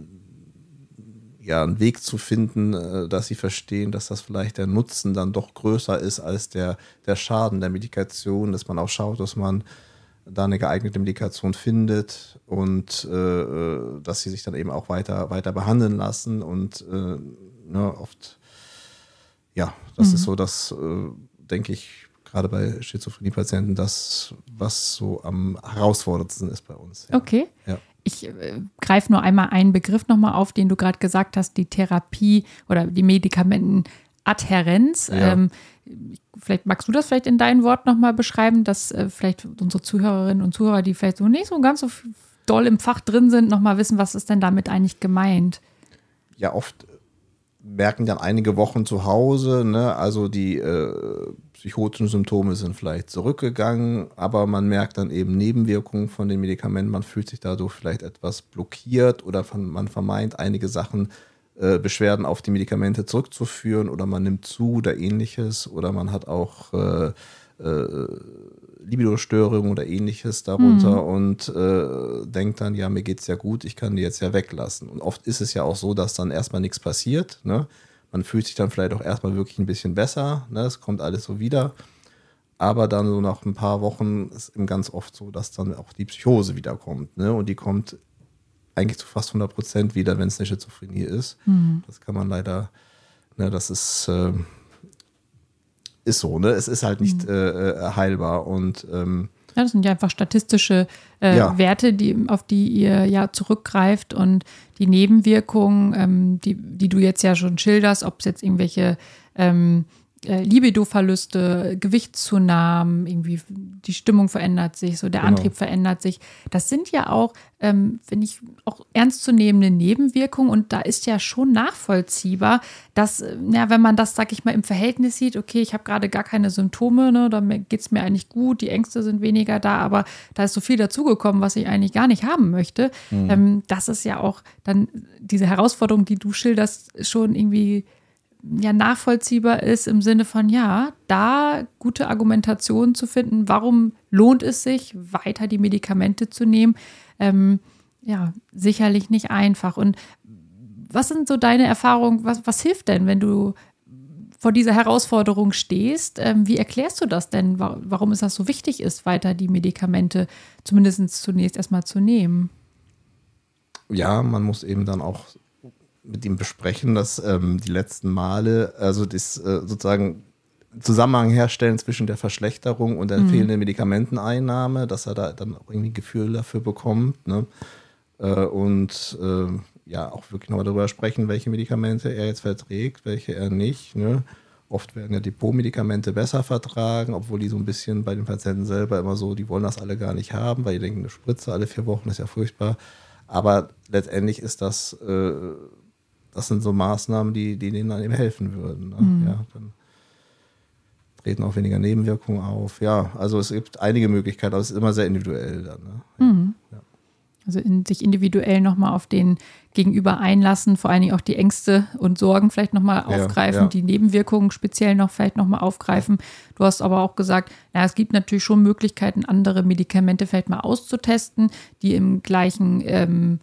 einen Weg zu finden, dass sie verstehen, dass das vielleicht der Nutzen dann doch größer ist als der Schaden der Medikation, dass man auch schaut, dass man da eine geeignete Medikation findet und dass sie sich dann eben auch weiter behandeln lassen und oft, ja, das ist so, das denke ich, gerade bei Schizophrenie-Patienten, das, was so am herausforderndsten ist bei uns. Ja. Okay. Ja. Ich greife nur einmal einen Begriff nochmal auf, den du gerade gesagt hast, die Therapie oder die Medikamentenadhärenz. Ja. Vielleicht magst du das vielleicht in deinen Worten nochmal beschreiben, dass vielleicht unsere Zuhörerinnen und Zuhörer, die vielleicht so nicht so ganz so doll im Fach drin sind, nochmal wissen, was ist denn damit eigentlich gemeint? Ja, oft merken dann einige Wochen zu Hause, ne? Also die psychotischen Symptome sind vielleicht zurückgegangen, aber man merkt dann eben Nebenwirkungen von den Medikamenten. Man fühlt sich dadurch vielleicht etwas blockiert oder man vermeint einige Sachen, Beschwerden auf die Medikamente zurückzuführen oder man nimmt zu oder ähnliches oder man hat auch Libido-Störungen oder ähnliches darunter und denkt dann, ja, mir geht's ja gut, ich kann die jetzt ja weglassen. Und oft ist es ja auch so, dass dann erstmal nichts passiert, ne? Man fühlt sich dann vielleicht auch erstmal wirklich ein bisschen besser, ne? Es kommt alles so wieder. Aber dann so nach ein paar Wochen ist eben ganz oft so, dass dann auch die Psychose wiederkommt, ne? Und die kommt eigentlich zu fast 100% wieder, wenn es eine Schizophrenie ist. Das kann man leider, ne, das ist so, ne? Es ist halt nicht heilbar und ja, das sind ja einfach statistische Werte, auf die ihr ja zurückgreift und die Nebenwirkungen, die du jetzt ja schon schilderst, ob es jetzt irgendwelche Libido-Verluste, Gewichtszunahmen, irgendwie die Stimmung verändert sich, so der Antrieb verändert sich. Das sind ja auch, finde ich, auch ernstzunehmende Nebenwirkungen und da ist ja schon nachvollziehbar, dass, ja, wenn man das, sag ich mal, im Verhältnis sieht, okay, ich habe gerade gar keine Symptome, ne, da geht es mir eigentlich gut, die Ängste sind weniger da, aber da ist so viel dazugekommen, was ich eigentlich gar nicht haben möchte. Das ist ja auch dann diese Herausforderung, die du schilderst, schon irgendwie ja nachvollziehbar ist im Sinne von, ja, da gute Argumentationen zu finden, warum lohnt es sich, weiter die Medikamente zu nehmen, ja, sicherlich nicht einfach. Und was sind so deine Erfahrungen, was hilft denn, wenn du vor dieser Herausforderung stehst? Wie erklärst du das denn, warum es das so wichtig ist, weiter die Medikamente zumindest zunächst erstmal zu nehmen? Ja, man muss eben dann auch mit ihm besprechen, dass die letzten Male, also das sozusagen Zusammenhang herstellen zwischen der Verschlechterung und der fehlenden Medikamenteneinnahme, dass er da dann auch irgendwie ein Gefühl dafür bekommt, ne? Und ja, auch wirklich nochmal darüber sprechen, welche Medikamente er jetzt verträgt, welche er nicht, ne? Oft werden ja Depotmedikamente besser vertragen, obwohl die so ein bisschen bei den Patienten selber immer so, die wollen das alle gar nicht haben, weil die denken, eine Spritze alle 4 Wochen ist ja furchtbar. Aber letztendlich ist das sind so Maßnahmen, die denen dann eben helfen würden. Ne? Ja, dann treten auch weniger Nebenwirkungen auf. Ja, also es gibt einige Möglichkeiten, aber es ist immer sehr individuell dann. Ne? Ja. Also sich individuell nochmal auf den Gegenüber einlassen, vor allen Dingen auch die Ängste und Sorgen vielleicht nochmal aufgreifen, die Nebenwirkungen speziell noch vielleicht nochmal aufgreifen. Du hast aber auch gesagt, ja, es gibt natürlich schon Möglichkeiten, andere Medikamente vielleicht mal auszutesten, die im gleichen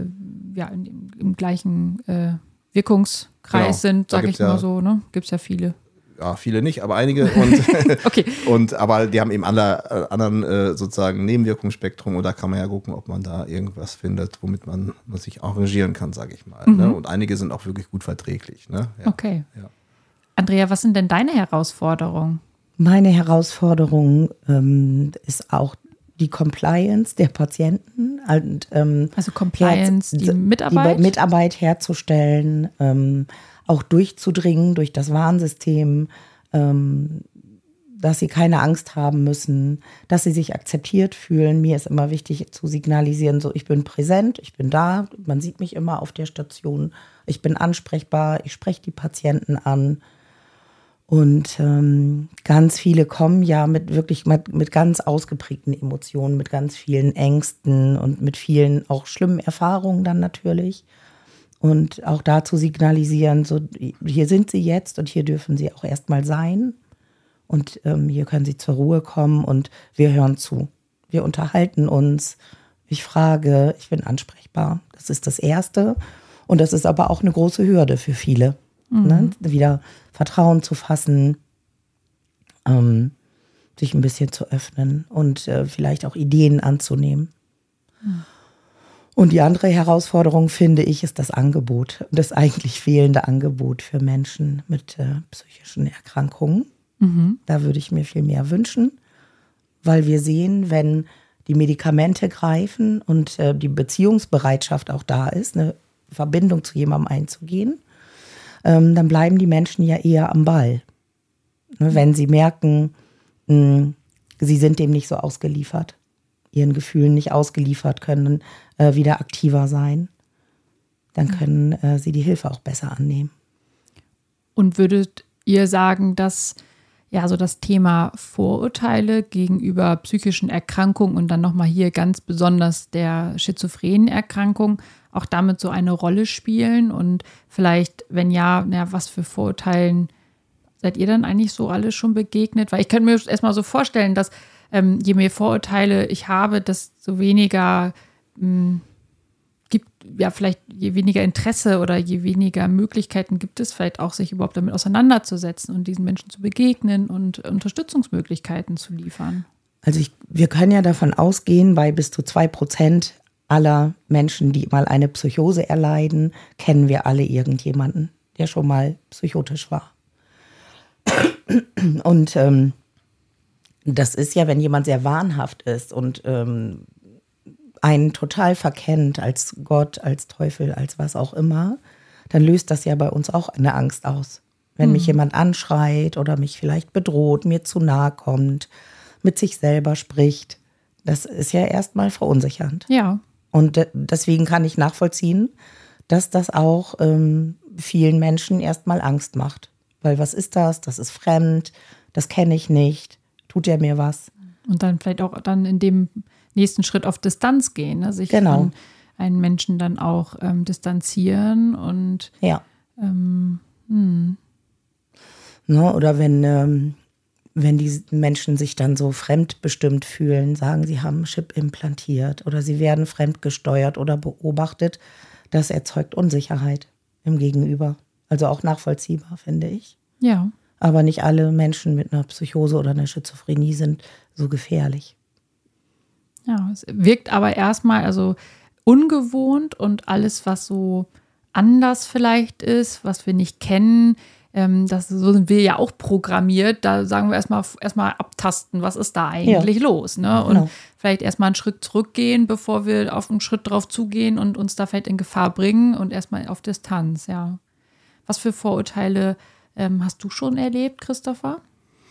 im gleichen Wirkungskreis sind, sage ich mal so, ne? Gibt es ja viele. Ja, viele nicht, aber einige. Und, okay. Aber die haben eben anderen sozusagen Nebenwirkungsspektrum und da kann man ja gucken, ob man da irgendwas findet, womit man sich arrangieren kann, sage ich mal. Ne? Und einige sind auch wirklich gut verträglich. Ne? Ja. Okay. Ja. Andrea, was sind denn deine Herausforderungen? Meine Herausforderung ist auch die Compliance der Patienten. Und, also Compliance, die Mitarbeit? Die Mitarbeit herzustellen, auch durchzudringen durch das Warnsystem, dass sie keine Angst haben müssen, dass sie sich akzeptiert fühlen. Mir ist immer wichtig zu signalisieren, so ich bin präsent, ich bin da, man sieht mich immer auf der Station, ich bin ansprechbar, ich spreche die Patienten an. Und ganz viele kommen ja mit ganz ausgeprägten Emotionen, mit ganz vielen Ängsten und mit vielen auch schlimmen Erfahrungen dann natürlich. Und auch dazu signalisieren, so hier sind sie jetzt und hier dürfen sie auch erstmal sein. Und hier können sie zur Ruhe kommen und wir hören zu. Wir unterhalten uns, ich frage, ich bin ansprechbar. Das ist das Erste. Und das ist aber auch eine große Hürde für viele. Ne? Wieder Vertrauen zu fassen, sich ein bisschen zu öffnen und vielleicht auch Ideen anzunehmen. Und die andere Herausforderung, finde ich, ist das Angebot, das eigentlich fehlende Angebot für Menschen mit psychischen Erkrankungen. Da würde ich mir viel mehr wünschen, weil wir sehen, wenn die Medikamente greifen und die Beziehungsbereitschaft auch da ist, eine Verbindung zu jemandem einzugehen, dann bleiben die Menschen ja eher am Ball. Wenn sie merken, sie sind dem nicht so ausgeliefert, ihren Gefühlen nicht ausgeliefert, können wieder aktiver sein, dann können sie die Hilfe auch besser annehmen. Und würdet ihr sagen, dass ja so das Thema Vorurteile gegenüber psychischen Erkrankungen und dann nochmal hier ganz besonders der schizophrenen Erkrankung auch damit so eine Rolle spielen? Und vielleicht, wenn ja, was für Vorurteilen seid ihr dann eigentlich so alle schon begegnet? Weil ich könnte mir erstmal so vorstellen, dass je mehr Vorurteile ich habe, desto weniger gibt, ja, vielleicht je weniger Interesse oder je weniger Möglichkeiten gibt es vielleicht auch, sich überhaupt damit auseinanderzusetzen und diesen Menschen zu begegnen und Unterstützungsmöglichkeiten zu liefern. Also wir können ja davon ausgehen, bei bis zu 2% aller Menschen, die mal eine Psychose erleiden, kennen wir alle irgendjemanden, der schon mal psychotisch war. Und das ist ja, wenn jemand sehr wahnhaft ist und einen total verkennt als Gott, als Teufel, als was auch immer, dann löst das ja bei uns auch eine Angst aus. Wenn mich jemand anschreit oder mich vielleicht bedroht, mir zu nahe kommt, mit sich selber spricht, das ist ja erstmal verunsichernd. Ja. Und deswegen kann ich nachvollziehen, dass das auch vielen Menschen erstmal Angst macht. Weil was ist das? Das ist fremd, das kenne ich nicht, tut er mir was? Und dann vielleicht auch dann in dem nächsten Schritt auf Distanz gehen, ne? Sich genau. von einem Menschen dann auch distanzieren und ja. Ne, oder wenn die Menschen sich dann so fremdbestimmt fühlen, sagen, sie haben einen Chip implantiert oder sie werden fremdgesteuert oder beobachtet, das erzeugt Unsicherheit im Gegenüber. Also auch nachvollziehbar, finde ich. Ja. Aber nicht alle Menschen mit einer Psychose oder einer Schizophrenie sind so gefährlich. Ja, es wirkt aber erstmal also ungewohnt und alles, was so anders vielleicht ist, was wir nicht kennen, so sind wir ja auch programmiert. Da sagen wir erstmal abtasten, was ist da eigentlich los, ne? Und genau. Vielleicht erstmal einen Schritt zurückgehen, bevor wir auf einen Schritt drauf zugehen und uns da vielleicht in Gefahr bringen und erstmal auf Distanz, ja. Was für Vorurteile hast du schon erlebt, Christopher?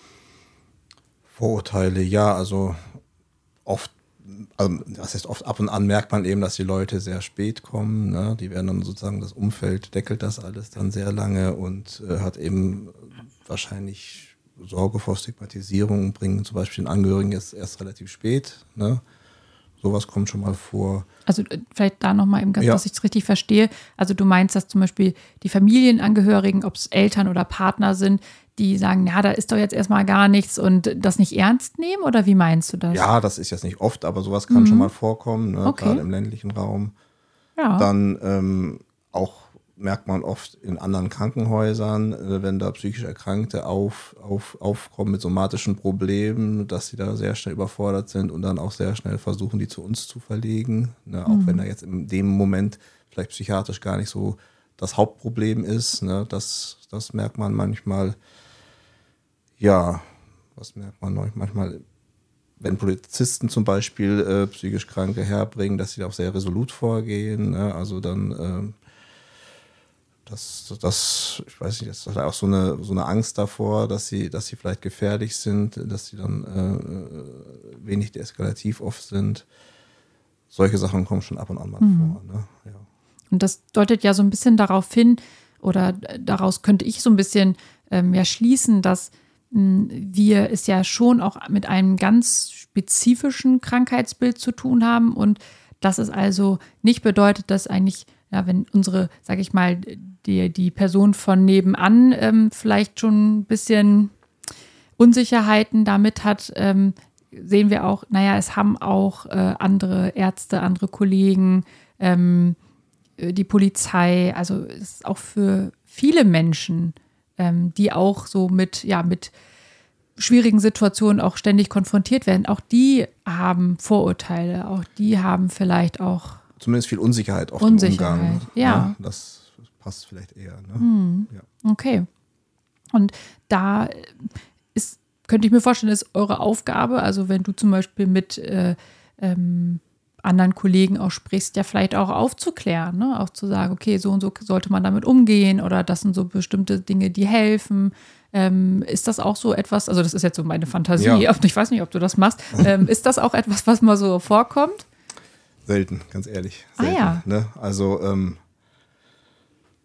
Vorurteile, ja, also oft, also das heißt oft ab und an merkt man eben, dass die Leute sehr spät kommen, ne? Die werden dann sozusagen, das Umfeld deckelt das alles dann sehr lange und hat eben wahrscheinlich Sorge vor Stigmatisierung, bringen zum Beispiel den Angehörigen jetzt erst relativ spät, ne? Sowas kommt schon mal vor. Also vielleicht da nochmal eben ganz, dass ich es richtig verstehe. Also du meinst, dass zum Beispiel die Familienangehörigen, ob es Eltern oder Partner sind, die sagen, ja, da ist doch jetzt erstmal gar nichts und das nicht ernst nehmen? Oder wie meinst du das? Ja, das ist jetzt nicht oft, aber sowas kann schon mal vorkommen, ne? Okay. Gerade im ländlichen Raum. Ja. Dann auch merkt man oft in anderen Krankenhäusern, wenn da psychisch Erkrankte aufkommen mit somatischen Problemen, dass sie da sehr schnell überfordert sind und dann auch sehr schnell versuchen, die zu uns zu verlegen. Ne? Auch wenn da jetzt in dem Moment vielleicht psychiatrisch gar nicht so das Hauptproblem ist. Ne? Das merkt man manchmal. Ja, was merkt man noch? Manchmal, wenn Polizisten zum Beispiel psychisch Kranke herbringen, dass sie da auch sehr resolut vorgehen. Ne? Also dann ich weiß nicht, das ist auch so eine Angst davor, dass sie vielleicht gefährlich sind, dass sie dann wenig deeskalativ oft sind. Solche Sachen kommen schon ab und an mal vor. Ne? Ja. Und das deutet ja so ein bisschen darauf hin, oder daraus könnte ich so ein bisschen schließen, dass wir es ja schon auch mit einem ganz spezifischen Krankheitsbild zu tun haben und dass es also nicht bedeutet, dass eigentlich, ja, wenn unsere, sag ich mal, die Person von nebenan vielleicht schon ein bisschen Unsicherheiten damit hat, sehen wir auch, naja, es haben auch andere Ärzte, andere Kollegen, die Polizei, also es ist auch für viele Menschen, die auch so mit schwierigen Situationen auch ständig konfrontiert werden, auch die haben Vorurteile, auch die haben vielleicht auch zumindest viel Unsicherheit oft im Umgang. Ja. Ne? Das passt vielleicht eher. Ne? Ja. Okay. Und da könnte ich mir vorstellen, ist eure Aufgabe, also wenn du zum Beispiel mit anderen Kollegen auch sprichst, ja vielleicht auch aufzuklären, ne? Auch zu sagen, okay, so und so sollte man damit umgehen oder das sind so bestimmte Dinge, die helfen. Ist das auch so etwas, also das ist jetzt so meine Fantasie, ich weiß nicht, ob du das machst, ist das auch etwas, was mal so vorkommt? Selten, ganz ehrlich. Selten, ja. Ne? Also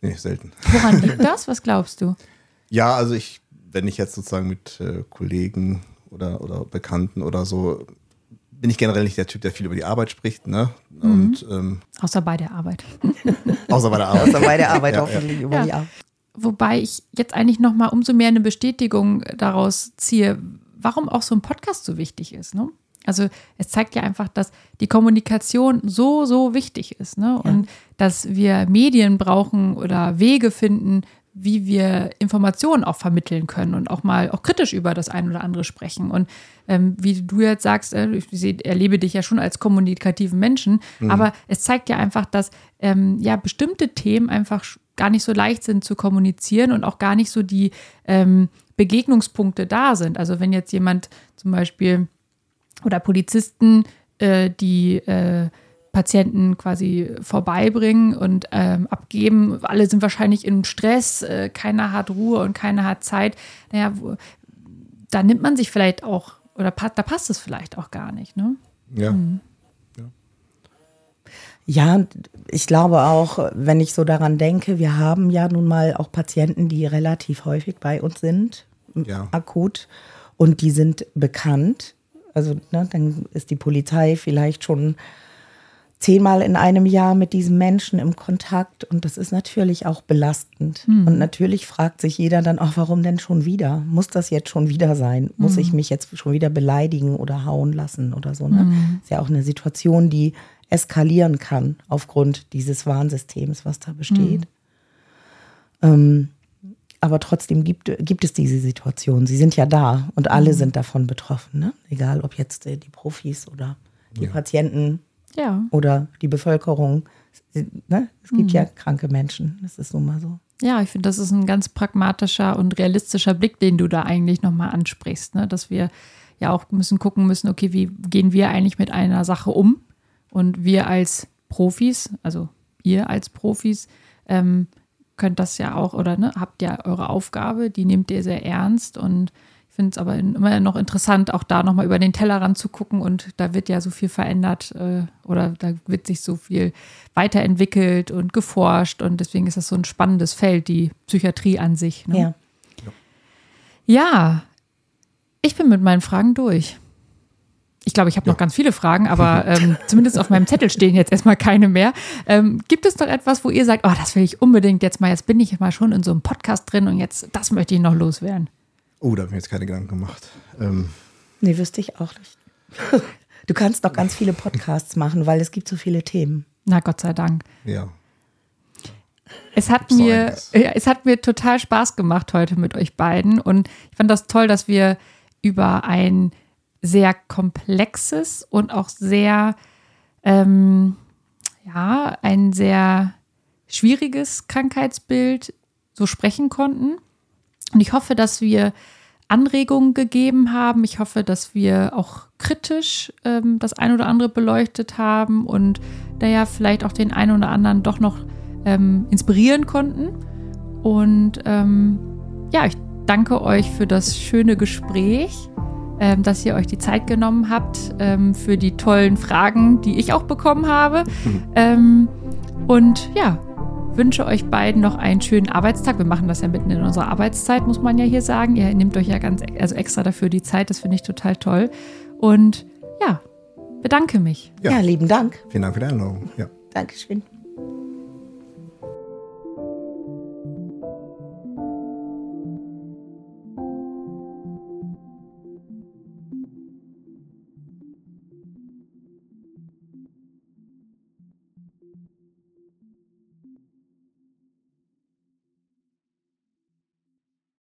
Nee, selten. Woran liegt das? Was glaubst du? Ja, also wenn ich jetzt sozusagen mit Kollegen oder Bekannten oder so, bin ich generell nicht der Typ, der viel über die Arbeit spricht, ne? Und, Außer bei der Arbeit. außer bei der Arbeit. Außer bei der Arbeit hoffentlich über die Arbeit. Wobei ich jetzt eigentlich noch mal umso mehr eine Bestätigung daraus ziehe, warum auch so ein Podcast so wichtig ist. Ne? Also es zeigt ja einfach, dass die Kommunikation so wichtig ist. Ne? Ja. Und dass wir Medien brauchen oder Wege finden, wie wir Informationen auch vermitteln können und auch mal auch kritisch über das ein oder andere sprechen. Und wie du jetzt sagst, ich erlebe dich ja schon als kommunikativen Menschen, aber es zeigt ja einfach, dass bestimmte Themen einfach gar nicht so leicht sind zu kommunizieren und auch gar nicht so die Begegnungspunkte da sind. Also wenn jetzt jemand zum Beispiel oder Polizisten die Patienten quasi vorbeibringen und abgeben, alle sind wahrscheinlich im Stress, keiner hat Ruhe und keiner hat Zeit. Naja, da nimmt man sich vielleicht auch, oder da passt es vielleicht auch gar nicht, ne? Ja. Ja, ich glaube auch, wenn ich so daran denke, wir haben ja nun mal auch Patienten, die relativ häufig bei uns sind, akut, und die sind bekannt. Also dann ist die Polizei vielleicht schon 10-mal in einem Jahr mit diesem Menschen im Kontakt, und das ist natürlich auch belastend. Und natürlich fragt sich jeder dann auch, warum denn schon wieder? Muss das jetzt schon wieder sein? Muss ich mich jetzt schon wieder beleidigen oder hauen lassen oder so? Ne? Ist ja auch eine Situation, die eskalieren kann aufgrund dieses Warnsystems, was da besteht. Aber trotzdem gibt es diese Situation. Sie sind ja da und alle sind davon betroffen. Ne? Egal, ob jetzt die Profis oder die Patienten oder die Bevölkerung. Ne? Es gibt ja kranke Menschen. Das ist nun mal so. Ja, ich finde, das ist ein ganz pragmatischer und realistischer Blick, den du da eigentlich nochmal ansprichst. Ne? Dass wir ja auch gucken müssen, okay, wie gehen wir eigentlich mit einer Sache um? Und wir als Profis, also ihr als Profis, könnt das ja auch, oder habt ja eure Aufgabe, die nehmt ihr sehr ernst. Und ich finde es aber immer noch interessant, auch da nochmal über den Tellerrand zu gucken. Und da wird ja so viel verändert oder da wird sich so viel weiterentwickelt und geforscht. Und deswegen ist das so ein spannendes Feld, die Psychiatrie an sich. Ne? Ja, ich bin mit meinen Fragen durch. Ich glaube, ich habe noch ganz viele Fragen, aber zumindest auf meinem Zettel stehen jetzt erstmal keine mehr. Gibt es noch etwas, wo ihr sagt, oh, das will ich unbedingt jetzt bin ich mal schon in so einem Podcast drin und das möchte ich noch loswerden? Oh, da habe ich mir jetzt keine Gedanken gemacht. Nee, wüsste ich auch nicht. Du kannst noch ganz viele Podcasts machen, weil es gibt so viele Themen. Na, Gott sei Dank. Ja. Es hat mir total Spaß gemacht heute mit euch beiden und ich fand das toll, dass wir über ein sehr komplexes und auch sehr, ein sehr schwieriges Krankheitsbild so sprechen konnten. Und ich hoffe, dass wir Anregungen gegeben haben. Ich hoffe, dass wir auch kritisch das ein oder andere beleuchtet haben und vielleicht auch den einen oder anderen doch noch inspirieren konnten. Und ich danke euch für das schöne Gespräch, dass ihr euch die Zeit genommen habt für die tollen Fragen, die ich auch bekommen habe. Wünsche euch beiden noch einen schönen Arbeitstag. Wir machen das ja mitten in unserer Arbeitszeit, muss man ja hier sagen. Ihr nehmt euch ja extra dafür die Zeit. Das finde ich total toll. Und bedanke mich. Ja, lieben Dank. Vielen Dank für die Einladung. Ja. Dankeschön.